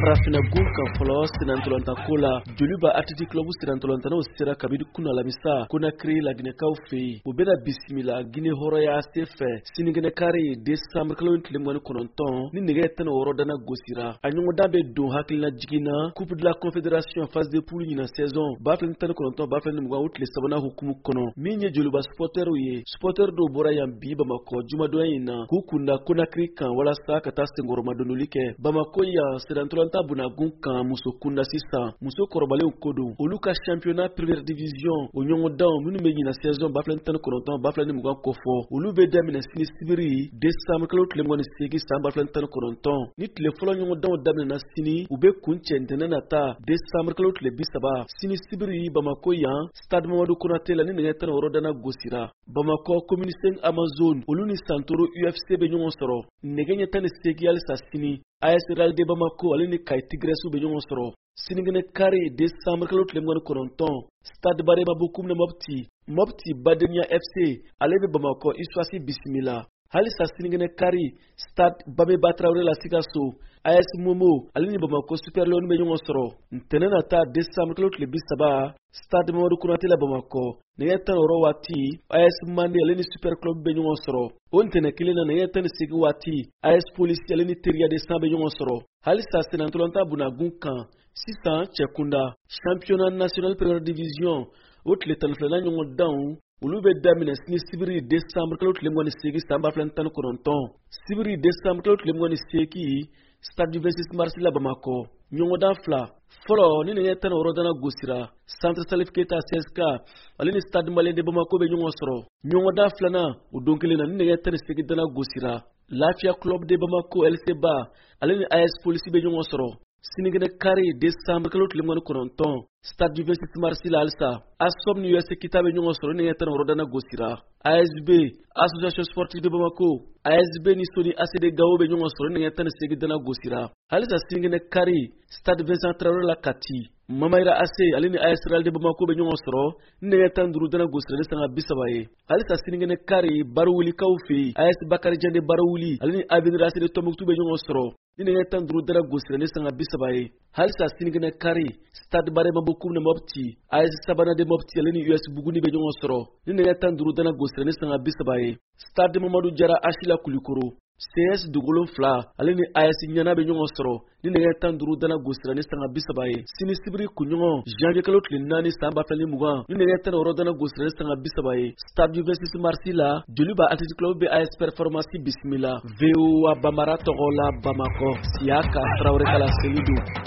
Farafina gunka folo sinantolanta kola Joliba Athletic Club sinantolanta no sera kabidi kuna lamisa Conakry la Guinée-Kaw fe o bena bisimila Guinée horoya sefe sinigene kare Décembre kalo ntlemani kononton ni nege tan woro dana gosira anyongo dabe do hakilina jigina Coupe de la Confédération phase de poule na saison baflen tan kononton baflen muga outle sabana hukumu kono minye Joliba supporter ye supporter do bora yambi Bamako juma doyina kukunda Conakry kan wala sa kata sengoro madonolike Bamako ya Serantolanta buna gunkan muso kunda sisa muso korobale ukodo oluka championnat première division onyongo daw minu meji na saison baflen tan kononton baflen muga kofo olube damina sini sibiri Décembre kalo tlemoni segi sa baflen tan kononton ni tle folo nyongo daw damina na sini ube kunchentena nata Décembre kalo tle bisaba sini sibiri Bamako ya stade Mamadou Konaté la ni netan orodana gosira Bamako communiste Amazon oluni santoro UFC be nyongo soro negenya tan segi al sasini AS Real de Bamako alini kay Tigresu be nyongo soro sinigene kare Décembre kalo tlemoni kononton stade bare mabukum na mopti Badenia FC alebe Bamako iswasi bismillah hali sa sinigene kari stade Bame Batraoré la Sikasso AS Momo alini Bamako Super Lion be nyongo soro ntenena ta Décembre kalo tle bisaba stade Mamadou Konaté la Bamako neyetan oro wati AS Mandi alini Super Club be nyongo soro ontene kilena neyetan sigi wati AS Police alini Teria de Sambe nyongo soro hali sa sinantolanta buna gunkan 600 Chekunda championnat national première division outre tanflana nyongo down ulube damina sini sibiri Décembre kalo tlemoni segi samba flantan kononton sibiri Décembre kalo tlemoni seki stade du 26 mars la Bamako nyongo dan fla folo ni neyetan orodana gosira centre Salif Keita CSK alini stade malien de Bamako be nyongo soro nyongo dan flana udonkele na ni neyetan segi dana gosira Lafia Club de Bamako LCBA alini AS Police be nyongo soro sinigene kare Décembre kalo tlemoni kononton stade du 26 mars la alsa asom ni US kitabe nyongo soro ni neyetan orodana gosira ASB Association Sportive de Bamako ASB ni soni ACD Gao be nyongo soro ni neyetan segi dana gosira halisa sinigene kare stade Vincent Traoré la Kati Mamaira AC alini AS Real de Bamako be nyongo soro ni neyetan duru dana gosira sanga bisabaye halisa sinigene kare Barouli Kawfi AS Bakari Jande Barouli alini Avenir AC de Tombouctou be nyongo soro ni neyetan duru dana gosira sanga bisabaye halisa sinigene kare stade bare mabukum na mopti AS Sabana de Mopti alini US Buguni be nyongo soro ni neyetan duru dana gosira sanga bisabaye stade Mamadou Diarra Achila Kulikoro CS Dugolon Fla alini AS Nyana be nyongo soro ni neyetan duru dana gosira sanga bisabaye sini sibiri kunyongo janvier kalo tlinani samba fali mugan ni neyetan orodana gosira sanga bisabaye stade du 26 mars la Joliba Athletic Club be AS Performance bismillah VO Bamara Togola Bamako Siaka Traoré kala Selidou